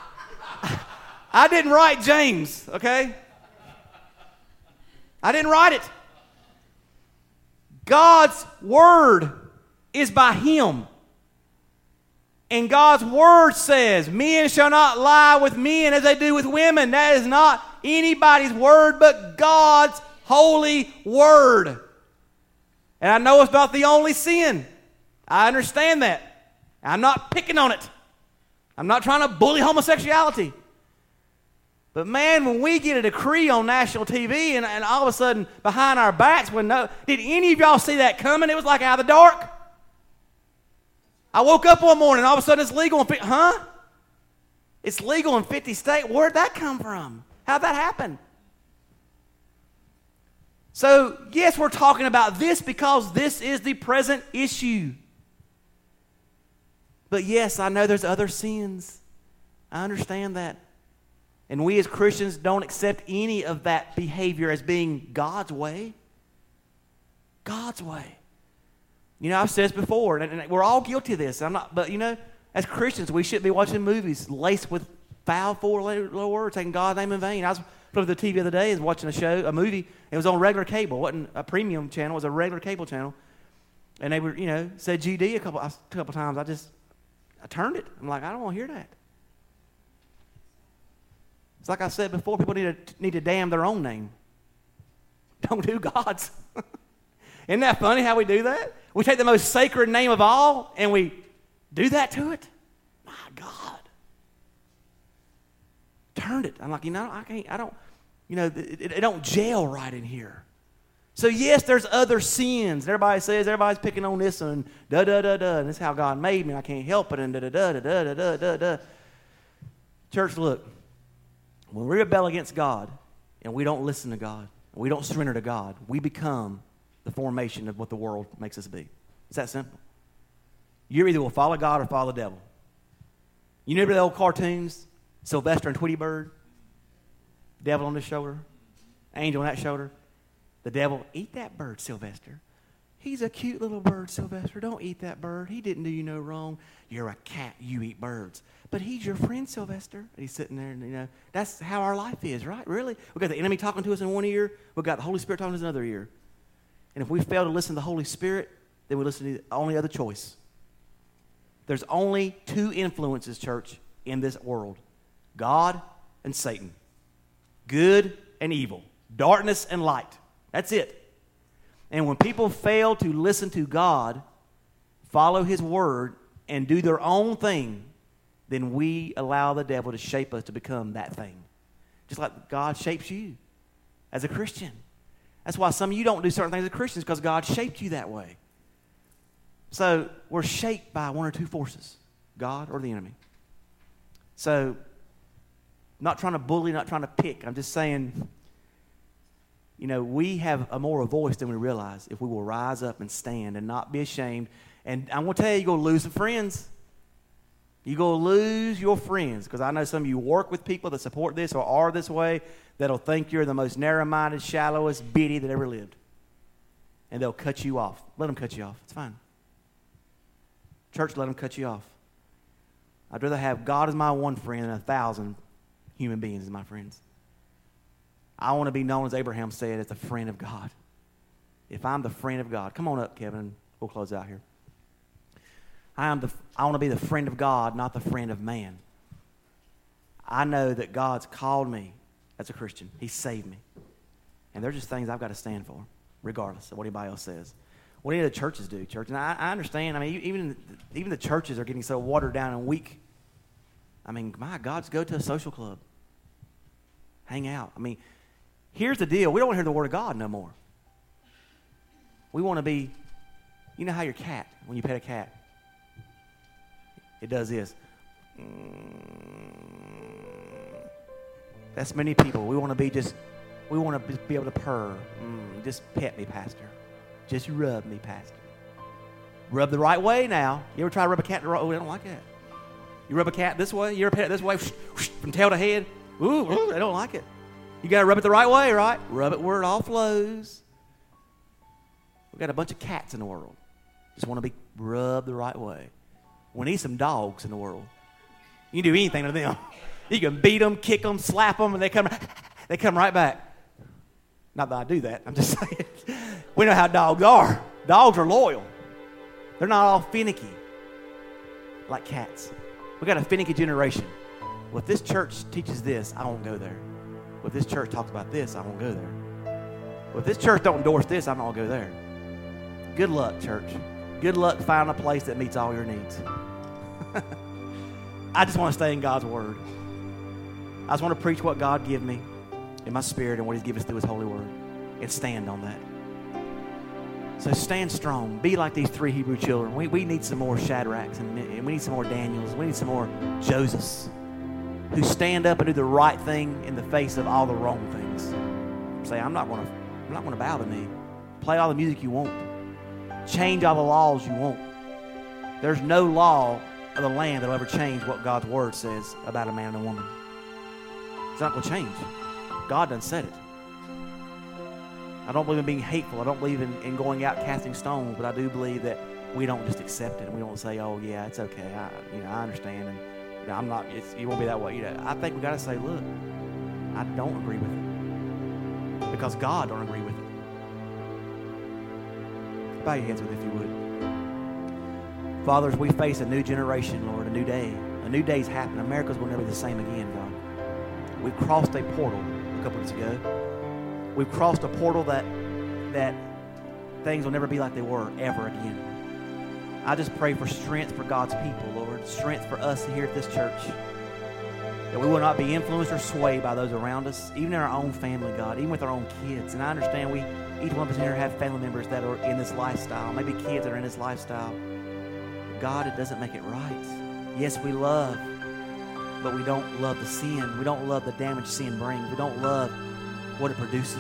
I didn't write James, okay? I didn't write it. God's word is by him. And God's word says, men shall not lie with men as they do with women. That is not anybody's word but God's holy word. And I know it's not the only sin. I understand that. I'm not picking on it. I'm not trying to bully homosexuality. But man, when we get a decree on national T V and, and all of a sudden behind our backs, when no, did any of y'all see that coming? It was like out of the dark. I woke up one morning and all of a sudden it's legal in, huh? It's legal in fifty states. Where'd that come from? How'd that happen? So, yes, we're talking about this because this is the present issue. But yes, I know there's other sins. I understand that. And we as Christians don't accept any of that behavior as being God's way. God's way. You know, I've said this before, and, and we're all guilty of this. I'm not, but you know, as Christians, we shouldn't be watching movies laced with foul four-letter words, taking God's name in vain. I was flipping the T V the other day, and watching a show, a movie. It was on regular cable. It wasn't a premium channel. It was a regular cable channel. And they were, you know, said G D a couple, a couple times. I just, I turned it. I'm like, I don't want to hear that. It's like I said before, people need to, need to damn their own name. Don't do God's. Isn't that funny how we do that? We take the most sacred name of all and we do that to it? My God. Turned it. I'm like, you know, I can't, I don't, you know, it, it, it don't gel right in here. So yes, there's other sins. Everybody says, everybody's picking on this and da da da da, and this is how God made me, and I can't help it, and da da da da da da da da. Church, look, when we rebel against God and we don't listen to God, and we don't surrender to God, we become the formation of what the world makes us be. It's that simple. You either will follow God or follow the devil. You remember the old cartoons? Sylvester and Tweety Bird? Devil on this shoulder, angel on that shoulder. The devil, eat that bird, Sylvester. He's a cute little bird, Sylvester. Don't eat that bird. He didn't do you no wrong. You're a cat. You eat birds. But he's your friend, Sylvester. And he's sitting there, and you know, that's how our life is, right? Really? We've got the enemy talking to us in one ear. We've got the Holy Spirit talking to us in another ear. And if we fail to listen to the Holy Spirit, then we listen to the only other choice. There's only two influences, church, in this world. God and Satan. Good and evil. Darkness and light. That's it. And when people fail to listen to God, follow His word, and do their own thing, then we allow the devil to shape us to become that thing. Just like God shapes you as a Christian. That's why some of you don't do certain things as Christians, because God shaped you that way. So we're shaped by one or two forces, God or the enemy. So, not trying to bully, not trying to pick. I'm just saying, you know, we have a more voice than we realize if we will rise up and stand and not be ashamed. And I'm going to tell you, you're going to lose some friends. You're going to lose your friends, because I know some of you work with people that support this or are this way that'll think you're the most narrow-minded, shallowest biddy that ever lived. And they'll cut you off. Let them cut you off. It's fine. Church, let them cut you off. I'd rather have God as my one friend than a thousand human beings as my friends. I want to be known, as Abraham said, as the friend of God. If I'm the friend of God. Come on up, Kevin. We'll close out here. I am the. I want to be the friend of God, not the friend of man. I know that God's called me as a Christian. He saved me. And they're just things I've got to stand for, regardless of what anybody else says. What do the churches do, church? And I, I understand. I mean, even, even the churches are getting so watered down and weak. I mean, my God, just go to a social club. Hang out. I mean, here's the deal. We don't want to hear the word of God no more. We want to be, you know how your cat, when you pet a cat, it does this. That's many people. We want to be just, we want to be able to purr. Mm, just pet me, Pastor. Just rub me, Pastor. Rub the right way now. You ever try to rub a cat the right way? Oh, I don't like that. You rub a cat this way? You ever pet it this way? From tail to head? Ooh, ooh, they don't like it. You got to rub it the right way, right? Rub it where it all flows. We've got a bunch of cats in the world. Just want to be rubbed the right way. We need some dogs in the world. You can do anything to them. You can beat them, kick them, slap them, and they come, they come right back. Not that I do that. I'm just saying. We know how dogs are. Dogs are loyal. They're not all finicky like cats. We got a finicky generation. Well, if this church teaches this, I won't go there. Well, if this church talks about this, I won't go there. Well, if this church don't endorse this, I'm not going to go there. Good luck, church. Good luck finding a place that meets all your needs. I just want to stay in God's word. I just want to preach what God give me in my spirit and what He's given us through His holy word, and stand on that. So stand strong. Be like these three Hebrew children. We, we need some more Shadrachs, and, and we need some more Daniels. We need some more Josephs who stand up and do the right thing in the face of all the wrong things. Say, I'm not going to I'm not going to bow the knee. Play all the music you want. Change all the laws you want. There's no law of the land that will ever change what God's word says about a man and a woman. It's not going to change. God done said it. I don't believe in being hateful. I don't believe in, in going out casting stones, but I do believe that we don't just accept it and we don't say, "Oh yeah, it's okay. I, you know, I understand." And you know, I'm not. It's, it won't be that way. You know, I think we got to say, "Look, I don't agree with it," because God don't agree with it. Bow your heads with me if you would. Father, as we face a new generation, Lord, a new day, a new day's happening. America's will never be the same again, God. We crossed a portal a couple weeks ago. We've crossed a portal that that things will never be like they were ever again. I just pray for strength for God's people, Lord. Strength for us here at this church. That we will not be influenced or swayed by those around us, even in our own family, God, even with our own kids. And I understand we, each one of us here have family members that are in this lifestyle, maybe kids that are in this lifestyle. But God, it doesn't make it right. Yes, we love, but we don't love the sin. We don't love the damage sin brings. We don't love what it produces.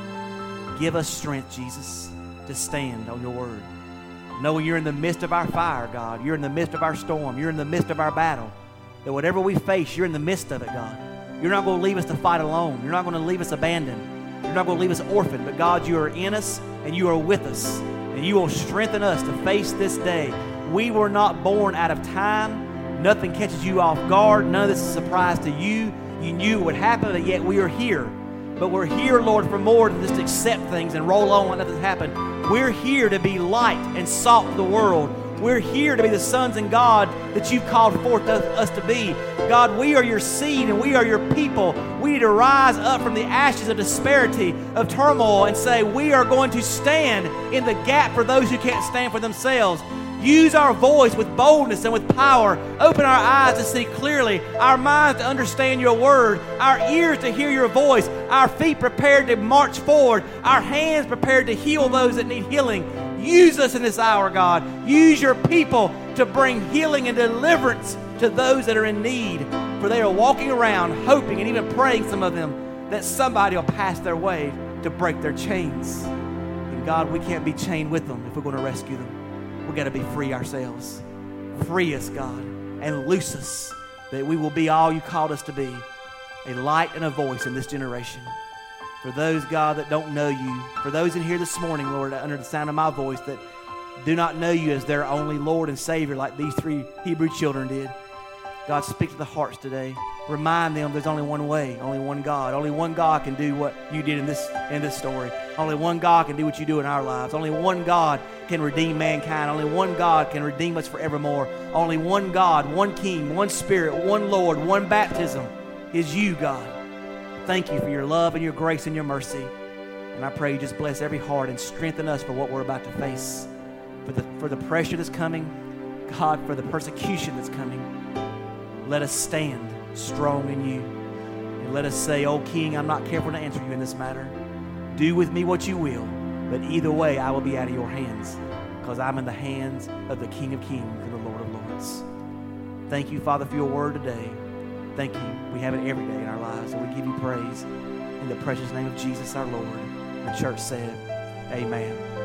Give us strength, Jesus, to stand on your word. Knowing you're in the midst of our fire, God. You're in the midst of our storm. You're in the midst of our battle. That whatever we face, you're in the midst of it, God. You're not going to leave us to fight alone. You're not going to leave us abandoned. You're not going to leave us orphaned. But God, you are in us and you are with us. And you will strengthen us to face this day. We were not born out of time. Nothing catches you off guard. None of this is a surprise to you. You knew it would happen, but yet we are here. But we're here, Lord, for more than just to accept things and roll on like nothing's happened. We're here to be light and salt to the world. We're here to be the sons and God that you've called forth us to be. God, we are your seed and we are your people. We need to rise up from the ashes of disparity, of turmoil, and say we are going to stand in the gap for those who can't stand for themselves. Use our voice with boldness and with power. Open our eyes to see clearly, our minds to understand your word, our ears to hear your voice, our feet prepared to march forward, our hands prepared to heal those that need healing. Use us in this hour, God. Use your people to bring healing and deliverance to those that are in need. For they are walking around hoping and even praying, some of them, that somebody will pass their way to break their chains. And God, we can't be chained with them if we're going to rescue them. We've got to be free ourselves. Free us, God, and loose us that we will be all you called us to be, a light and a voice in this generation. For those, God, that don't know you, for those in here this morning, Lord, under the sound of my voice, that do not know you as their only Lord and Savior like these three Hebrew children did. God, speak to the hearts today. Remind them there's only one way, only one God. Only one God can do what you did in this, in this story. Only one God can do what you do in our lives. Only one God can redeem mankind. Only one God can redeem us forevermore. Only one God, one King, one Spirit, one Lord, one baptism is you, God. Thank you for your love and your grace and your mercy. And I pray you just bless every heart and strengthen us for what we're about to face. For the, for the pressure that's coming, God, for the persecution that's coming. Let us stand strong in you. And let us say, "Oh King, I'm not careful to answer you in this matter. Do with me what you will, but either way I will be out of your hands, because I'm in the hands of the King of Kings and the Lord of Lords." Thank you, Father, for your word today. Thank you. We have it every day in our lives, and we give you praise in the precious name of Jesus our Lord. The church said, amen.